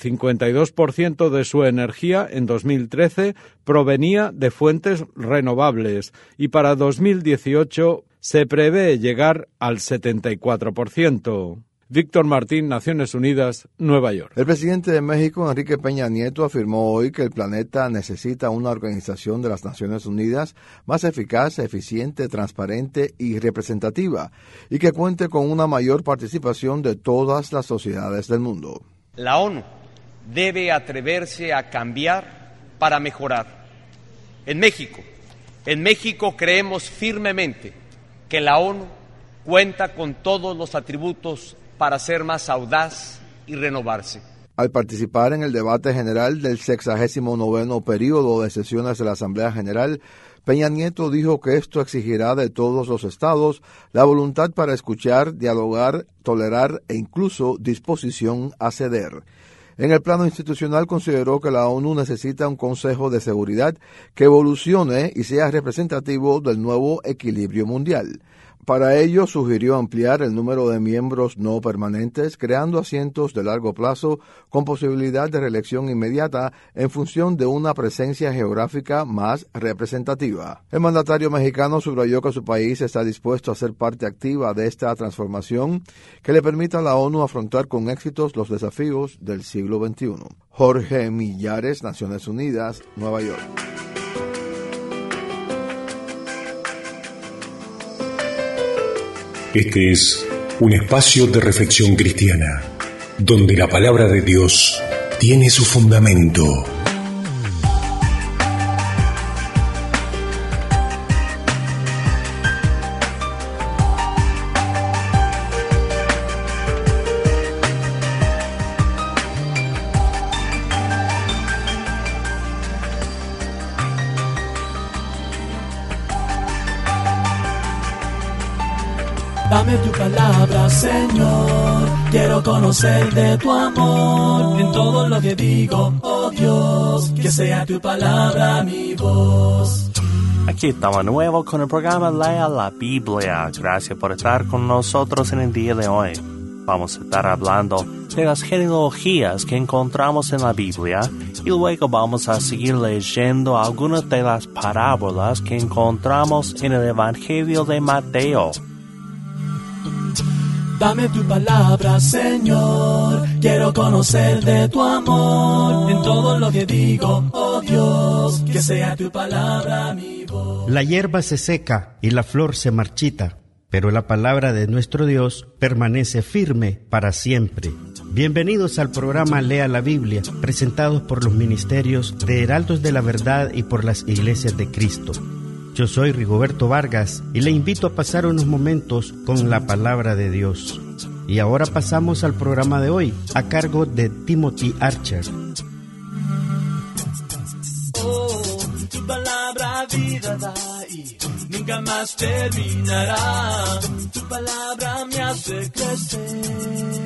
52% de su energía en 2013 provenía de fuentes renovables y para 2018 se prevé llegar al 74%. Víctor Martín, Naciones Unidas, Nueva York. El presidente de México, Enrique Peña Nieto, afirmó hoy que el planeta necesita una organización de las Naciones Unidas más eficaz, eficiente, transparente y representativa, y que cuente con una mayor participación de todas las sociedades del mundo. La ONU debe atreverse a cambiar para mejorar. En México creemos firmemente que la ONU cuenta con todos los atributos para ser más audaz y renovarse. Al participar en el debate general del 69º período de sesiones de la Asamblea General, Peña Nieto dijo que esto exigirá de todos los estados la voluntad para escuchar, dialogar, tolerar e incluso disposición a ceder. En el plano institucional consideró que la ONU necesita un Consejo de Seguridad que evolucione y sea representativo del nuevo equilibrio mundial. Para ello, sugirió ampliar el número de miembros no permanentes, creando asientos de largo plazo con posibilidad de reelección inmediata en función de una presencia geográfica más representativa. El mandatario mexicano subrayó que su país está dispuesto a ser parte activa de esta transformación que le permita a la ONU afrontar con éxitos los desafíos del siglo XXI. Jorge Millares, Naciones Unidas, Nueva York. Este es un espacio de reflexión cristiana, donde la palabra de Dios tiene su fundamento. Dame tu palabra, Señor, quiero conocer de tu amor, en todo lo que digo, oh Dios, que sea tu palabra mi voz. Aquí estamos de nuevo con el programa Lea la Biblia. Gracias por estar con nosotros en el día de hoy. Vamos a estar hablando de las genealogías que encontramos en la Biblia y luego vamos a seguir leyendo algunas de las parábolas que encontramos en el Evangelio de Mateo. Dame tu palabra, Señor, quiero conocer de tu amor, en todo lo que digo, oh Dios, que sea tu palabra mi voz. La hierba se seca y la flor se marchita, pero la palabra de nuestro Dios permanece firme para siempre. Bienvenidos al programa Lea la Biblia, presentados por los ministerios de Heraldos de la Verdad y por las Iglesias de Cristo. Yo soy Rigoberto Vargas y le invito a pasar unos momentos con la palabra de Dios. Y ahora pasamos al programa de hoy, a cargo de Timothy Archer. Oh, tu palabra vida da y nunca más terminará. Tu palabra me hace crecer.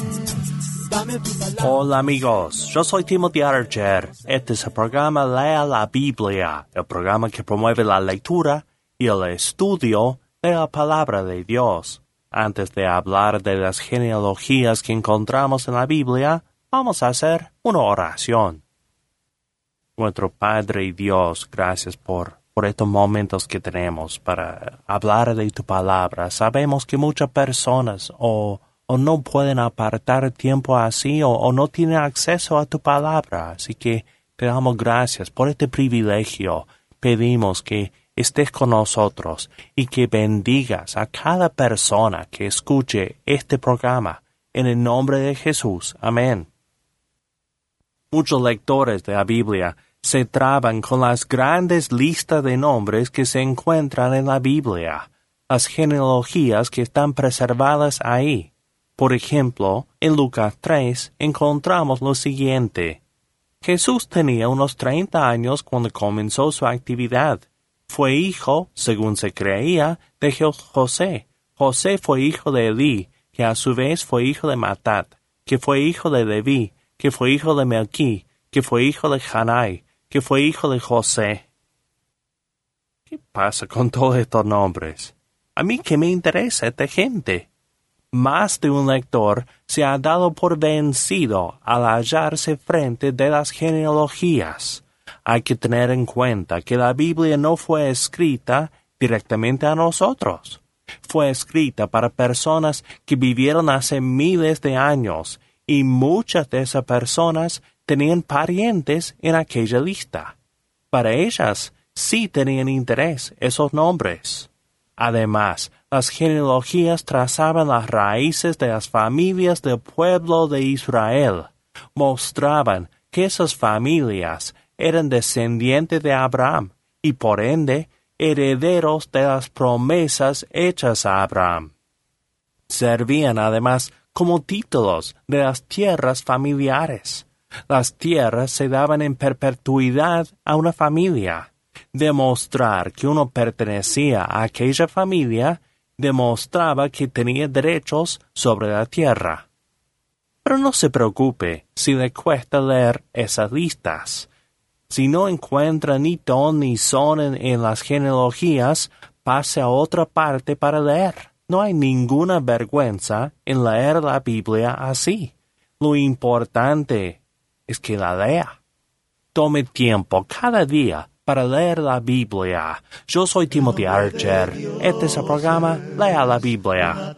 Hola amigos, yo soy Timothy Archer. Este es el programa Lea la Biblia, el programa que promueve la lectura y el estudio de la palabra de Dios. Antes de hablar de las genealogías que encontramos en la Biblia, vamos a hacer una oración. Nuestro Padre y Dios, gracias por estos momentos que tenemos para hablar de tu palabra. Sabemos que muchas personas o no pueden apartar tiempo así o no tienen acceso a tu palabra. Así que te damos gracias por este privilegio. Pedimos que estés con nosotros y que bendigas a cada persona que escuche este programa. En el nombre de Jesús. Amén. Muchos lectores de la Biblia se traban con las grandes listas de nombres que se encuentran en la Biblia, las genealogías que están preservadas ahí. Por ejemplo, en Lucas 3 encontramos lo siguiente. Jesús tenía unos 30 años cuando comenzó su actividad. Fue hijo, según se creía, de José. José fue hijo de Elí, que a su vez fue hijo de Matat, que fue hijo de Leví, que fue hijo de Melquí, que fue hijo de Janai, que fue hijo de José. ¿Qué pasa con todos estos nombres? A mí que me interesa esta gente. Más de un lector se ha dado por vencido al hallarse frente de las genealogías. Hay que tener en cuenta que la Biblia no fue escrita directamente a nosotros. Fue escrita para personas que vivieron hace miles de años y muchas de esas personas tenían parientes en aquella lista. Para ellas sí tenían interés esos nombres. Además, las genealogías trazaban las raíces de las familias del pueblo de Israel. Mostraban que esas familias eran descendientes de Abraham y por ende herederos de las promesas hechas a Abraham. Servían además como títulos de las tierras familiares. Las tierras se daban en perpetuidad a una familia. Demostrar que uno pertenecía a aquella familia demostraba que tenía derechos sobre la tierra. Pero no se preocupe si le cuesta leer esas listas. Si no encuentra ni ton ni son en las genealogías, pase a otra parte para leer. No hay ninguna vergüenza en leer la Biblia así. Lo importante es que la lea. Tome tiempo cada día para leer la Biblia. Yo soy Timothy Archer. Este es el programa Lea la Biblia.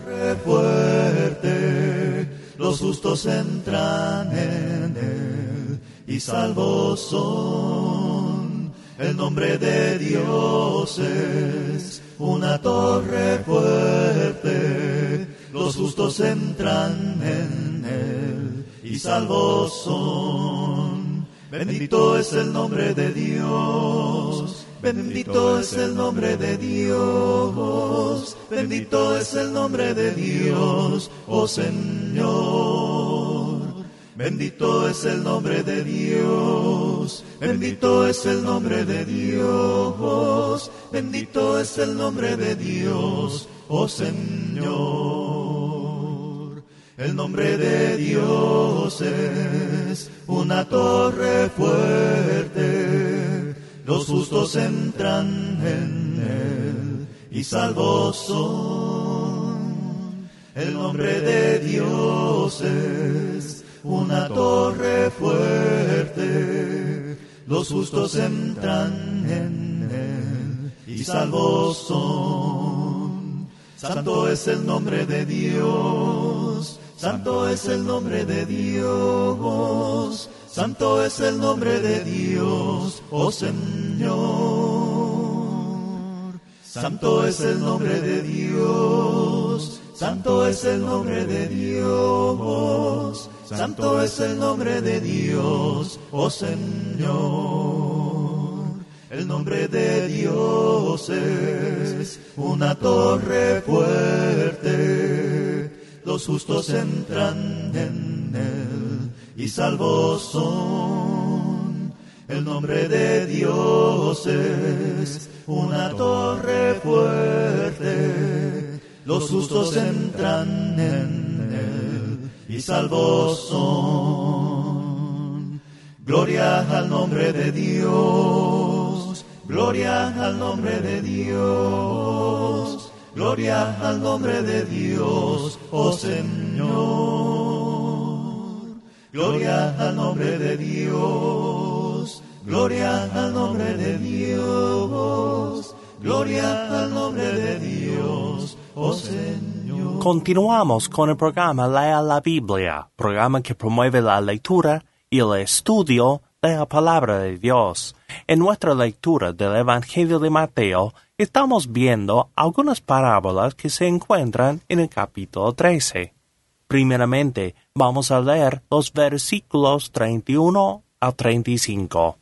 Los justos entran en él y salvos son. El nombre de Dios es una torre fuerte. Los justos entran en él y salvos son. Bendito es el nombre de Dios. Bendito es el nombre de Dios, bendito es el nombre de Dios, oh Señor. Bendito es el nombre de Dios, bendito es el nombre de Dios, bendito es el nombre de Dios, oh Señor. El nombre de Dios es una torre fuerte. Los justos entran en él y salvos son. El nombre de Dios es una torre fuerte. Los justos entran en él y salvos son. Santo es el nombre de Dios. Santo es el nombre de Dios. Santo es el nombre de Dios, oh Señor. Santo es el nombre de Dios. Santo es el nombre de Dios. Santo es el nombre de Dios, oh Señor. El nombre de Dios es una torre fuerte. Los justos entran en él y salvos son. El nombre de Dios es una torre fuerte. Los justos entran en él y salvos son. Gloria al nombre de Dios. Gloria al nombre de Dios. Gloria al nombre de Dios, oh Señor. Gloria al nombre de Dios, gloria al nombre de Dios, gloria al nombre de Dios, oh Señor. Continuamos con el programa Lea la Biblia, programa que promueve la lectura y el estudio de la palabra de Dios. En nuestra lectura del Evangelio de Mateo, estamos viendo algunas parábolas que se encuentran en el capítulo 13. Primeramente, vamos a leer los versículos 31 a 35.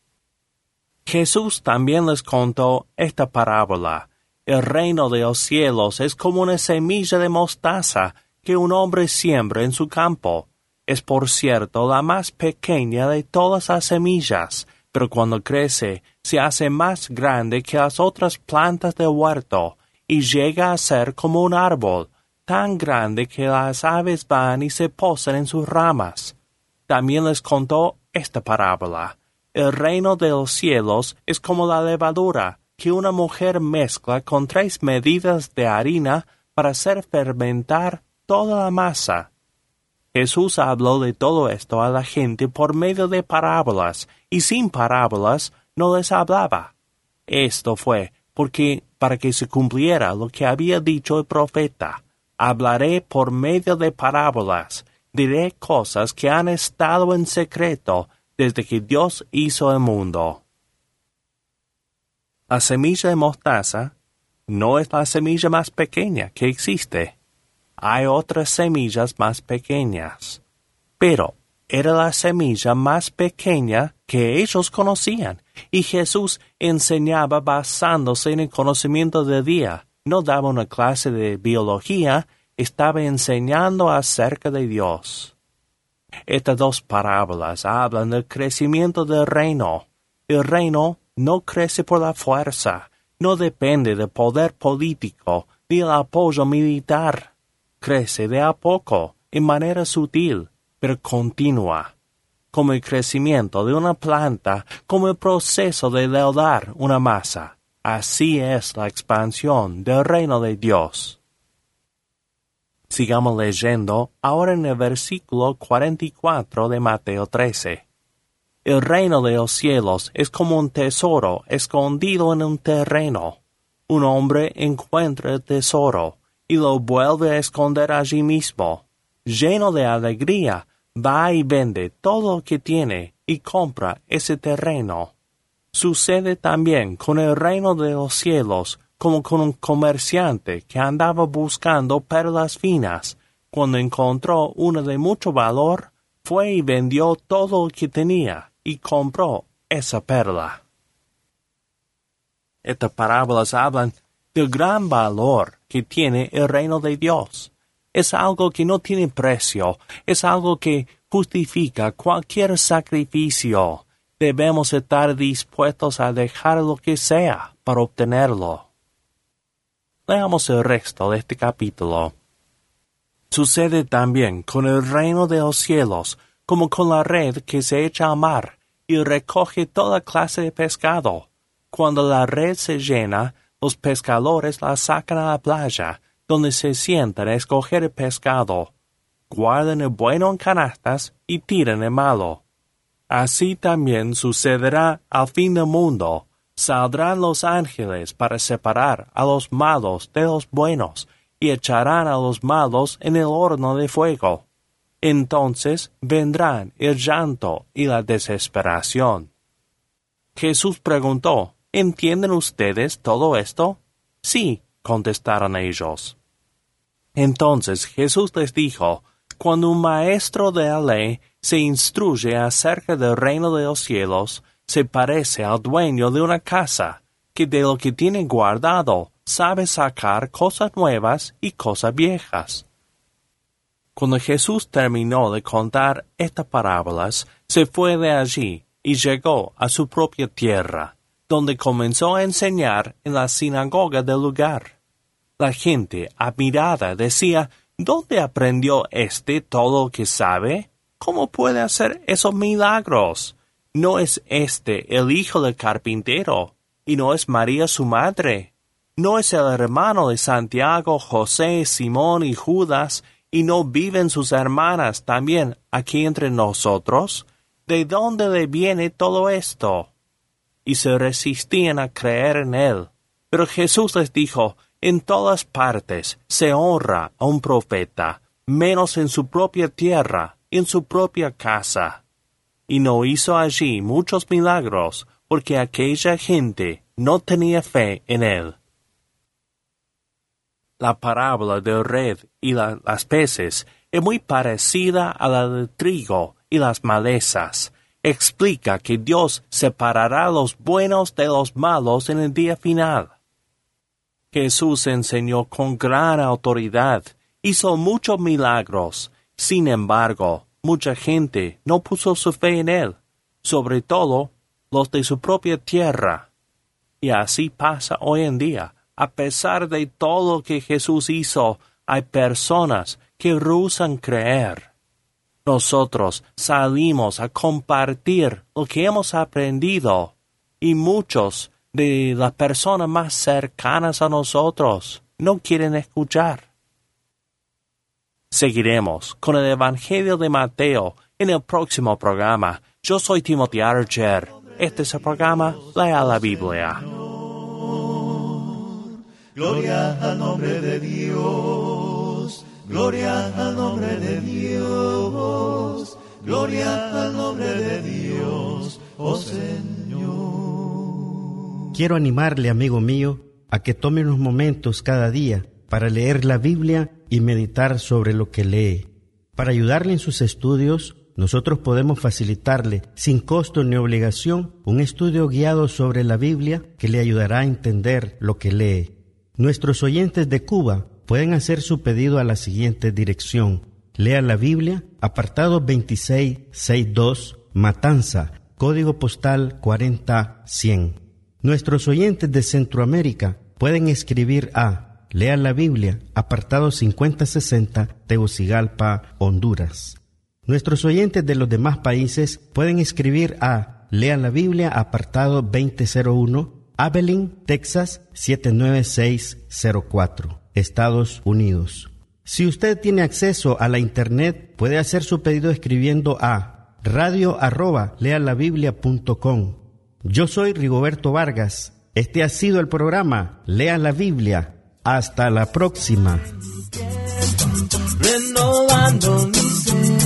Jesús también les contó esta parábola. El reino de los cielos es como una semilla de mostaza que un hombre siembra en su campo. Es, por cierto, la más pequeña de todas las semillas, pero cuando crece, se hace más grande que las otras plantas del huerto y llega a ser como un árbol, tan grande que las aves van y se posan en sus ramas. También les contó esta parábola. El reino de los cielos es como la levadura que una mujer mezcla con 3 medidas de harina para hacer fermentar toda la masa. Jesús habló de todo esto a la gente por medio de parábolas, y sin parábolas no les hablaba. Esto fue para que se cumpliera lo que había dicho el profeta. Hablaré por medio de parábolas, diré cosas que han estado en secreto desde que Dios hizo el mundo. La semilla de mostaza no es la semilla más pequeña que existe. Hay otras semillas más pequeñas, pero era la semilla más pequeña que ellos conocían, Y Jesús enseñaba basándose en el conocimiento del día. No daba una clase de biología, estaba enseñando acerca de Dios. Estas dos parábolas hablan del crecimiento del reino. El reino no crece por la fuerza, no depende del poder político ni del apoyo militar. Crece de a poco, en manera sutil, pero continua, como el crecimiento de una planta, como el proceso de leudar una masa. Así es la expansión del reino de Dios. Sigamos leyendo ahora en el versículo 44 de Mateo 13. El reino de los cielos es como un tesoro escondido en un terreno. Un hombre encuentra el tesoro y lo vuelve a esconder allí mismo. Lleno de alegría, va y vende todo lo que tiene y compra ese terreno. Sucede también con el reino de los cielos, como con un comerciante que andaba buscando perlas finas. Cuando encontró una de mucho valor, fue y vendió todo lo que tenía y compró esa perla. Estas parábolas hablan del gran valor que tiene el reino de Dios. Es algo que no tiene precio, es algo que justifica cualquier sacrificio. Debemos estar dispuestos a dejar lo que sea para obtenerlo. Leamos el resto de este capítulo. Sucede también con el reino de los cielos, como con la red que se echa al mar y recoge toda clase de pescado. Cuando la red se llena, los pescadores la sacan a la playa, donde se sientan a escoger el pescado. Guardan el bueno en canastas y tiran el malo. Así también sucederá al fin del mundo. Saldrán los ángeles para separar a los malos de los buenos y echarán a los malos en el horno de fuego. Entonces vendrán el llanto y la desesperación. Jesús preguntó, ¿entienden ustedes todo esto? Sí, contestaron ellos. Entonces Jesús les dijo, cuando un maestro de la ley se instruye acerca del reino de los cielos, se parece al dueño de una casa, que de lo que tiene guardado sabe sacar cosas nuevas y cosas viejas. Cuando Jesús terminó de contar estas parábolas, se fue de allí y llegó a su propia tierra, donde comenzó a enseñar en la sinagoga del lugar. La gente, admirada, decía, ¿dónde aprendió todo lo que sabe? ¿Cómo puede hacer esos milagros? ¿No es el hijo del carpintero? ¿Y no es María su madre? ¿No es el hermano de Santiago, José, Simón y Judas? ¿Y no viven sus hermanas también aquí entre nosotros? ¿De dónde le viene todo esto? Y se resistían a creer en él. Pero Jesús les dijo, en todas partes se honra a un profeta, menos en su propia tierra, en su propia casa. Y no hizo allí muchos milagros, porque aquella gente no tenía fe en él. La parábola del red y las peces es muy parecida a la del trigo y las malezas. Explica que Dios separará a los buenos de los malos en el día final. Jesús enseñó con gran autoridad, hizo muchos milagros. Sin embargo, mucha gente no puso su fe en él, sobre todo los de su propia tierra. Y así pasa hoy en día. A pesar de todo lo que Jesús hizo, hay personas que rehúsan creer. Nosotros salimos a compartir lo que hemos aprendido, y muchos de las personas más cercanas a nosotros no quieren escuchar. Seguiremos con el Evangelio de Mateo en el próximo programa. Yo soy Timothy Archer. Este es el programa Lea la Biblia. Gloria al nombre de Dios, gloria al nombre de Dios, gloria al nombre de Dios, oh Señor. Quiero animarle, amigo mío, a que tome unos momentos cada día para leer la Biblia y meditar sobre lo que lee. Para ayudarle en sus estudios, nosotros podemos facilitarle, sin costo ni obligación, un estudio guiado sobre la Biblia que le ayudará a entender lo que lee. Nuestros oyentes de Cuba pueden hacer su pedido a la siguiente dirección: Lea la Biblia, apartado 2662, Matanza, código postal 40100. Nuestros oyentes de Centroamérica pueden escribir a Lea la Biblia, apartado 5060, Tegucigalpa, Honduras. Nuestros oyentes de los demás países pueden escribir a Lea la Biblia, apartado 2001, Abilene, Texas 79604, Estados Unidos. Si usted tiene acceso a la Internet, puede hacer su pedido escribiendo a radio@lealabiblia.com. Yo soy Rigoberto Vargas. Este ha sido el programa Lea la Biblia. Hasta la próxima. Renovando mi ser.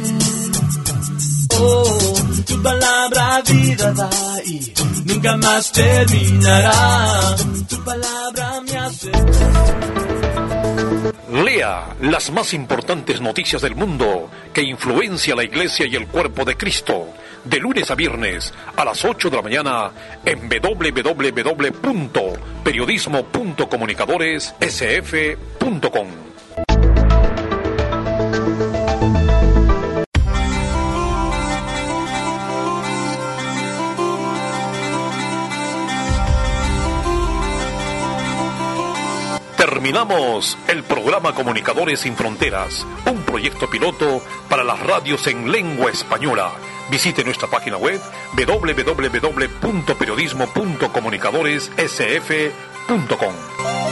Oh, tu palabra vida da y nunca más terminará. Tu palabra me hace. Lea las más importantes noticias del mundo que influencia la Iglesia y el cuerpo de Cristo, de lunes a viernes a las 8 de la mañana en www.periodismo.comunicadoresSF.com. Terminamos el programa Comunicadores Sin Fronteras, un proyecto piloto para las radios en lengua española. Visite nuestra página web www.periodismo.comunicadoresSF.com.